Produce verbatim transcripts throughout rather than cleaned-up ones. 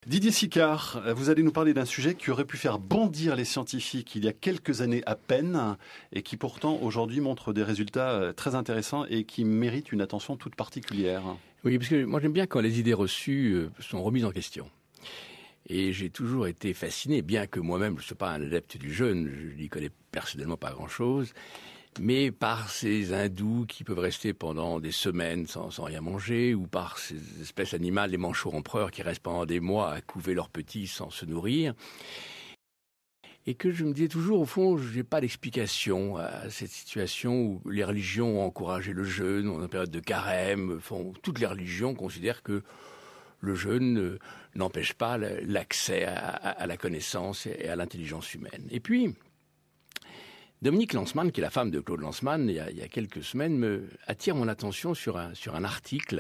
Didier Sicard, vous allez nous parler d'un sujet qui aurait pu faire bondir les scientifiques il y a quelques années à peine et qui pourtant aujourd'hui montre des résultats très intéressants et qui mérite une attention toute particulière. Oui, parce que moi j'aime bien quand les idées reçues sont remises en question. Et j'ai toujours été fasciné, bien que moi-même je ne sois pas un adepte du jeûne, je n'y connais personnellement pas grand-chose, mais par ces hindous qui peuvent rester pendant des semaines sans, sans rien manger, ou par ces espèces animales, les manchots empereurs qui restent pendant des mois à couver leurs petits sans se nourrir. Et que je me disais toujours, au fond, je n'ai pas d'explication à cette situation où les religions ont encouragé le jeûne, en période de carême. Font, toutes les religions considèrent que le jeûne n'empêche pas l'accès à, à la connaissance et à l'intelligence humaine. Et puis, Dominique Lanzmann, qui est la femme de Claude Lanzmann, il y a, il y a quelques semaines, me attire mon attention sur un, sur un article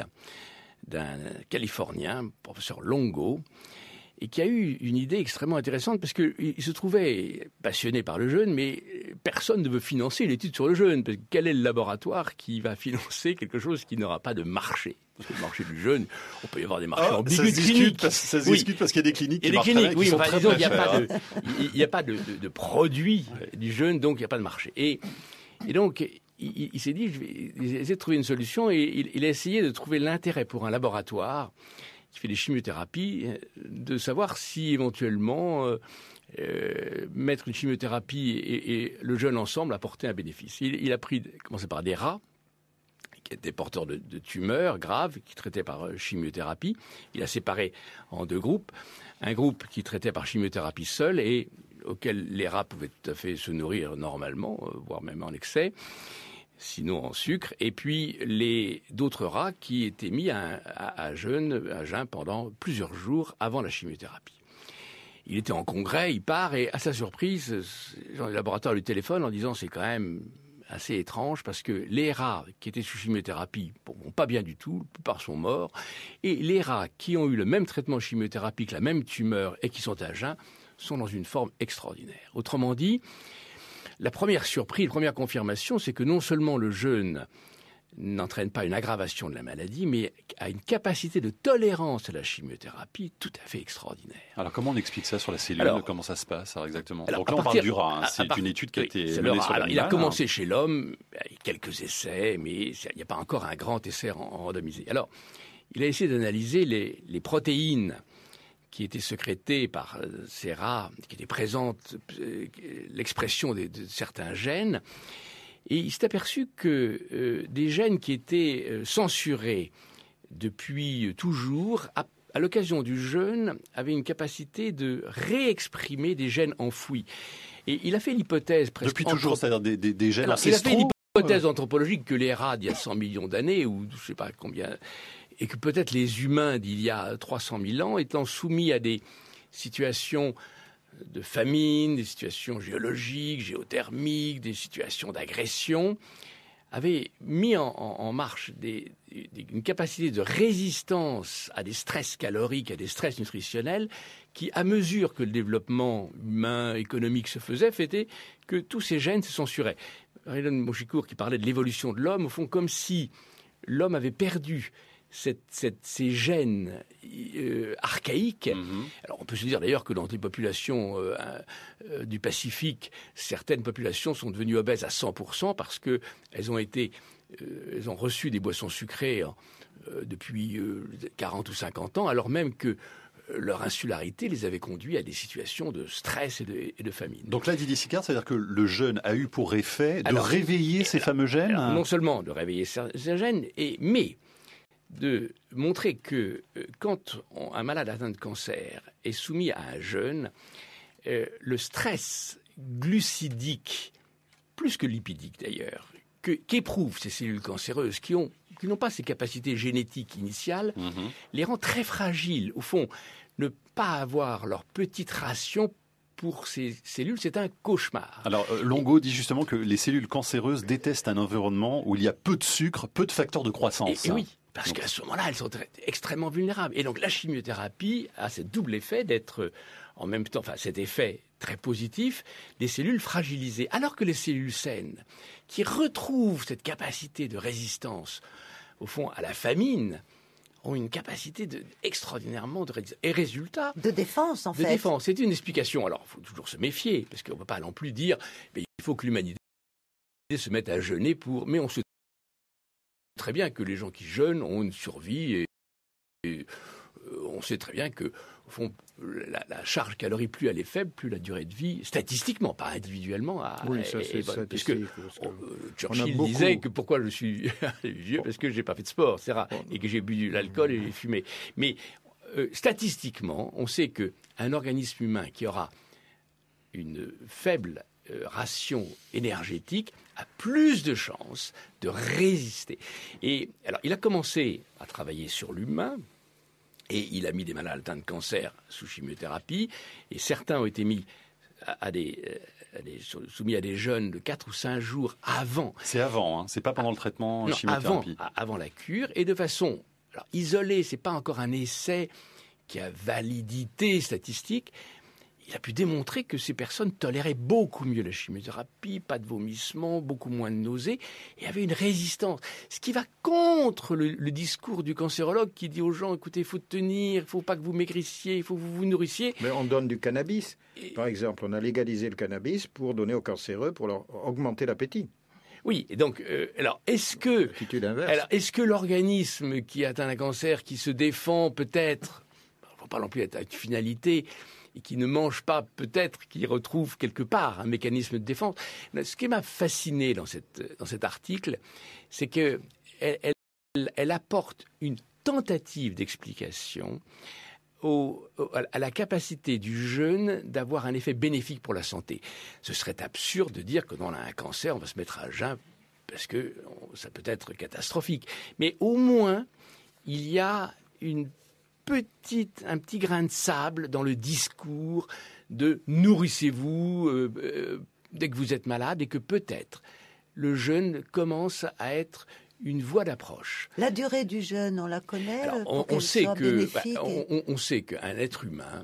d'un Californien, professeur Longo, et qui a eu une idée extrêmement intéressante parce qu'il se trouvait passionné par le jeûne, mais personne ne veut financer l'étude sur le jeûne. Parce que quel est le laboratoire qui va financer quelque chose qui n'aura pas de marché ? Parce que le marché du jeûne, on peut y avoir des marchés oh, en bigut clinique. Parce, ça se discute oui. parce qu'il y a des cliniques qui il y a marchent des cliniques, très, oui, qui sont enfin, très, disons, très il n'y a chères. pas de, il n'y a pas de, de, de produit du jeûne, donc il n'y a pas de marché. Et, et donc, il, il s'est dit, je vais essayer de trouver une solution, et il, il a essayé de trouver l'intérêt pour un laboratoire qui fait des chimiothérapies, de savoir si éventuellement euh, euh, mettre une chimiothérapie et, et le jeûne ensemble apportait un bénéfice. Il, il a pris, commencé par des rats qui étaient porteurs de, de tumeurs graves, qui traitaient par chimiothérapie. Il a séparé en deux groupes. Un groupe qui traitait par chimiothérapie seule et auquel les rats pouvaient tout à fait se nourrir normalement, voire même en excès, sinon en sucre, et puis les d'autres rats qui étaient mis à, à, à, jeûne, à jeûne pendant plusieurs jours avant la chimiothérapie. Il était en congrès, il part, et à sa surprise, le laboratoire lui téléphone en disant c'est quand même assez étrange parce que les rats qui étaient sous chimiothérapie vont pas bien du tout, la plupart sont morts, et les rats qui ont eu le même traitement chimiothérapique, la même tumeur et qui sont à jeun, sont dans une forme extraordinaire. Autrement dit, la première surprise, la première confirmation, c'est que non seulement le jeûne n'entraîne pas une aggravation de la maladie, mais a une capacité de tolérance à la chimiothérapie tout à fait extraordinaire. Alors comment on explique ça sur la cellule ? Alors, comment ça se passe alors, exactement alors, Donc là on partir, parle du rat, hein. c'est part, une étude qui a oui, été menée sur l'animal. Il a commencé hein. chez l'homme, quelques essais, mais il n'y a pas encore un grand essai randomisé. Alors, il a essayé d'analyser les, les protéines qui étaient sécrétées par ces rats, qui étaient présentes, euh, l'expression de, de certains gènes. Et il s'est aperçu que euh, des gènes qui étaient euh, censurés depuis toujours, à, à l'occasion du jeûne, avaient une capacité de réexprimer des gènes enfouis. Et il a fait l'hypothèse presque... Depuis toujours, anthropo- c'est-à-dire des, des, des gènes Alors, ancestraux. Il a fait l'hypothèse anthropologique que les rats d'il y a cent millions d'années, ou je ne sais pas combien... et que peut-être les humains d'il y a trois cent mille ans, étant soumis à des situations de famine, des situations géologiques, géothermiques, des situations d'agression, avaient mis en, en, en marche des, des, une capacité de résistance à des stress caloriques, à des stress nutritionnels, qui, à mesure que le développement humain, économique se faisait, faisait que tous ces gènes se censuraient. Raylon Mochicourt, qui parlait de l'évolution de l'homme, au fond, comme si l'homme avait perdu Cette, cette, ces gènes euh, archaïques. Mmh. Alors on peut se dire d'ailleurs que dans les populations euh, euh, du Pacifique, certaines populations sont devenues obèses à cent pour cent parce qu'elles ont été, euh, elles ont reçu des boissons sucrées euh, depuis euh, quarante ou cinquante ans, alors même que leur insularité les avait conduits à des situations de stress et de, et de famine. Donc là, Didier Sicard, c'est-à-dire que le jeûne a eu pour effet de alors, réveiller ces alors, fameux gènes alors, non seulement de réveiller ces, ces gènes, et, mais de montrer que euh, quand on, un malade atteint de cancer est soumis à un jeûne, euh, le stress glucidique, plus que lipidique d'ailleurs, que, qu'éprouvent ces cellules cancéreuses qui ont qui n'ont pas ces capacités génétiques initiales, mmh. les rend très fragiles. Au fond, ne pas avoir leur petite ration pour ces cellules, c'est un cauchemar. Alors, euh, Longo dit justement que les cellules cancéreuses détestent un environnement où il y a peu de sucre, peu de facteurs de croissance. Et, et oui, parce donc, qu'à ce moment-là, elles sont très, extrêmement vulnérables. Et donc, la chimiothérapie a ce double effet d'être, en même temps, enfin, cet effet très positif, des cellules fragilisées. Alors que les cellules saines, qui retrouvent cette capacité de résistance, au fond, à la famine, ont une capacité de, extraordinairement de résistance. Et résultat... De défense, en de fait. De défense. C'est une explication. Alors, il faut toujours se méfier, parce qu'on ne peut pas non plus dire mais il faut que l'humanité se mette à jeûner pour... Mais on sait très bien que les gens qui jeûnent ont une survie et, et on sait très bien que au fond, la, la charge calorie, plus elle est faible, plus la durée de vie, statistiquement, pas individuellement, a, oui, ça, est, c'est est, parce que, parce que on, euh, Churchill disait que pourquoi je suis vieux, parce que j'ai pas fait de sport, et cetera, et que j'ai bu de l'alcool et j'ai fumé. Mais euh, statistiquement, on sait que un organisme humain qui aura une faible euh, ration énergétique a plus de chances de résister. Et alors, il a commencé à travailler sur l'humain. Et il a mis des malades atteints de cancer sous chimiothérapie, et certains ont été mis à, à des, à des, soumis à des jeûnes de quatre ou cinq jours avant. C'est avant, hein, c'est pas pendant le traitement non, chimiothérapie. Avant, avant la cure, et de façon alors, isolée, c'est pas encore un essai qui a validité statistique. Il a pu démontrer que ces personnes toléraient beaucoup mieux la chimiothérapie, pas de vomissements, beaucoup moins de nausées, et avaient une résistance. Ce qui va contre le, le discours du cancérologue qui dit aux gens, écoutez, il faut tenir, il ne faut pas que vous maigrissiez, il faut que vous vous nourrissiez. Mais on donne du cannabis. Et... Par exemple, on a légalisé le cannabis pour donner aux cancéreux, pour leur augmenter l'appétit. Oui, et donc, euh, alors, est-ce que, alors, est-ce que l'organisme qui atteint un cancer, qui se défend peut-être, il ne faut pas non plus être à une finalité, et qui ne mange pas, peut-être, qui retrouve quelque part un mécanisme de défense. Ce qui m'a fasciné dans, cette, dans cet article, c'est qu'elle elle, elle apporte une tentative d'explication au, au, à la capacité du jeûne d'avoir un effet bénéfique pour la santé. Ce serait absurde de dire que quand on a un cancer, on va se mettre à jeun, parce que ça peut être catastrophique. Mais au moins, il y a une Petite, un petit grain de sable dans le discours de nourrissez-vous euh, euh, dès que vous êtes malade et que peut-être le jeûne commence à être une voie d'approche. La durée du jeûne, on la connaît. Alors, on, on, sait que, bah, on, on sait qu'un être humain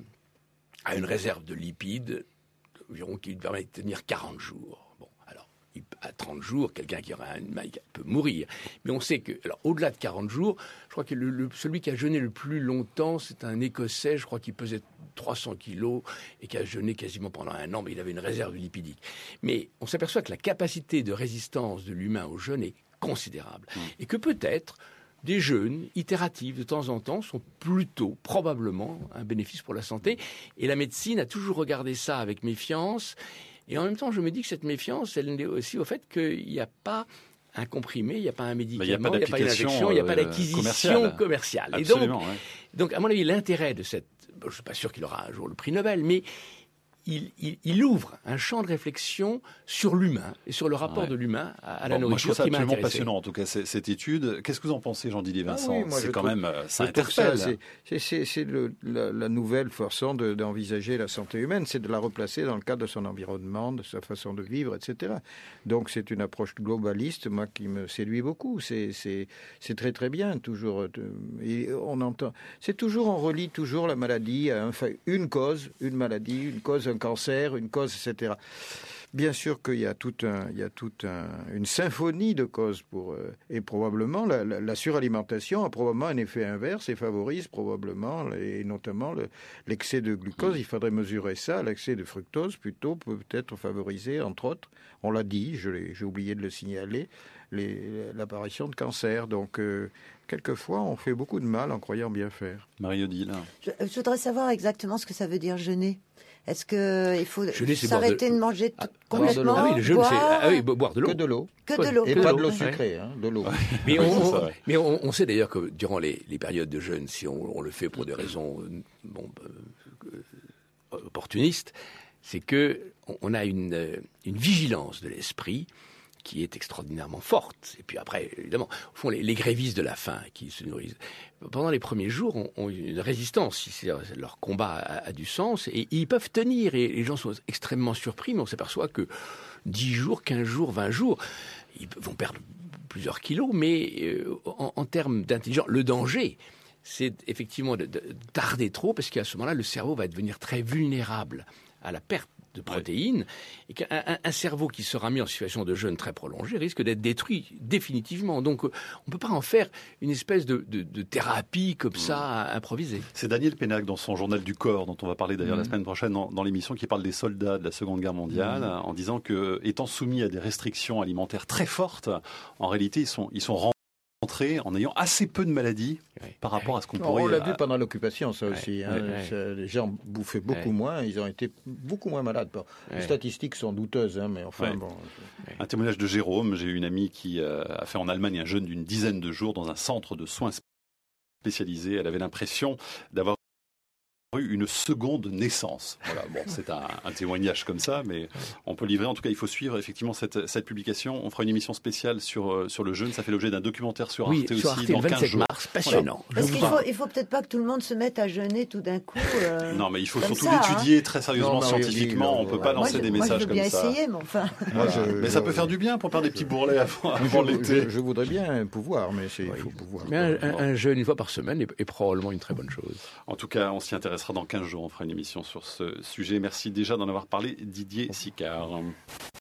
a une réserve de lipides environ qui lui permet de tenir quarante jours. Bon, alors, à trente jours, quelqu'un qui aura un maladie peut mourir. Mais on sait que, alors, au-delà de quarante jours, je crois que le, le, celui qui a jeûné le plus longtemps, c'est un Écossais, je crois qu'il pesait trois cents kilos et qui a jeûné quasiment pendant un an, mais il avait une réserve lipidique. Mais on s'aperçoit que la capacité de résistance de l'humain au jeûne est considérable. Mmh. Et que peut-être des jeûnes itératifs de temps en temps sont plutôt, probablement, un bénéfice pour la santé. Et la médecine a toujours regardé ça avec méfiance. Et en même temps, je me dis que cette méfiance, elle est aussi au fait qu'il n'y a pas un comprimé, il n'y a pas un médicament, il n'y a, a pas une injection, il n'y a pas d'acquisition commerciale. commerciale. Et donc, ouais. donc, à mon avis, l'intérêt de cette... Je ne suis pas sûr qu'il aura un jour le prix Nobel, mais il, il, il ouvre un champ de réflexion sur l'humain et sur le rapport ouais. de l'humain à, à la bon, nourriture. Moi, je trouve ça qui absolument passionnant, en tout cas, c'est, cette étude. Qu'est-ce que vous en pensez, Jean-Didier Vincent? ah oui, C'est quand trouve, même... Ça interpelle. Ça, c'est, c'est, c'est le, la, la nouvelle façon de, d'envisager la santé humaine, c'est de la replacer dans le cadre de son environnement, de sa façon de vivre, et cetera. Donc, c'est une approche globaliste, moi, qui me séduit beaucoup. C'est, c'est, c'est très, très bien, toujours. Et on entend... C'est toujours, on relie toujours la maladie à enfin, une cause, une maladie, une cause, un cancer, une cause, et cetera. Bien sûr qu'il y a toute un, il y a toute un, une symphonie de causes pour euh, et probablement la, la, la suralimentation a probablement un effet inverse et favorise probablement et notamment le, l'excès de glucose. Il faudrait mesurer ça. L'excès de fructose plutôt peut être favorisé entre autres. On l'a dit, je l'ai, j'ai oublié de le signaler, les, l'apparition de cancer. Donc euh, quelquefois on fait beaucoup de mal en croyant bien faire. Marie-Odile. Je, je voudrais savoir exactement ce que ça veut dire jeûner. Est-ce qu'il faut jeûner, s'arrêter de... de manger tout, ah, complètement ah oui, le jeûne, boire... c'est ah oui, boire de l'eau. Que de l'eau. Que de l'eau. Et que pas l'eau. de l'eau sucrée, hein, de l'eau. Mais, on, on, mais on, on sait d'ailleurs que durant les, les périodes de jeûne, si on, on le fait pour des raisons bon, euh, opportunistes, c'est que on a une, une vigilance de l'esprit qui est extraordinairement forte. Et puis après, évidemment, au fond, les, les grévistes de la faim qui se nourrissent, pendant les premiers jours, ont, ont une résistance. Si c'est, leur combat a, a du sens, et, et ils peuvent tenir. Et les gens sont extrêmement surpris, mais on s'aperçoit que dix jours, quinze jours, vingt jours, ils vont perdre plusieurs kilos, mais euh, en, en termes d'intelligence, le danger, c'est effectivement de, de tarder trop, parce qu'à ce moment-là, le cerveau va devenir très vulnérable à la perte de protéines, ouais. et qu'un un, un cerveau qui sera mis en situation de jeûne très prolongé risque d'être détruit définitivement. Donc, on ne peut pas en faire une espèce de, de, de thérapie comme ça, mmh. improvisée. C'est Daniel Pénac, dans son journal du corps, dont on va parler d'ailleurs mmh. la semaine prochaine dans, dans l'émission, qui parle des soldats de la Seconde Guerre mondiale, mmh. en disant que, étant soumis à des restrictions alimentaires très fortes, en réalité, ils sont, ils sont rentrés en ayant assez peu de maladies oui. par rapport à ce qu'on non, pourrait... On l'a vu pendant l'occupation, ça aussi. Oui. Hein. Oui. Les gens bouffaient beaucoup oui. moins, ils ont été beaucoup moins malades. Bon, oui. Les statistiques sont douteuses, hein, mais enfin... Oui. Bon, oui. Un témoignage de Jérôme. J'ai eu une amie qui euh, a fait en Allemagne un jeûne d'une dizaine de jours dans un centre de soins spécialisé. Elle avait l'impression d'avoir eu une seconde naissance. Voilà, bon, c'est un, un témoignage comme ça, mais on peut livrer. En tout cas, il faut suivre effectivement cette, cette publication. On fera une émission spéciale sur, sur le jeûne. Ça fait l'objet d'un documentaire sur Arte oui, sur aussi Arte, dans le quinze jours. Mars, passionnant. Voilà. Parce qu'il faut, il faut peut-être pas que tout le monde se mette à jeûner tout d'un coup. Euh, non, mais il faut surtout ça, l'étudier hein. très sérieusement, non, scientifiquement. On ne peut pas lancer moi, des moi, messages je comme ça. Moi, je veux bien essayer, mais enfin... Moi, je, mais ça peut faire du bien pour faire des petits bourrelets avant, avant l'été. Je, je voudrais bien pouvoir, mais il faut pouvoir. Mais un, un, un jeûne une fois par semaine est, est probablement une très bonne chose. En tout cas, on s'y intéressera dans quinze jours. On fera une émission sur ce sujet. Merci déjà d'en avoir parlé, Didier Sicard.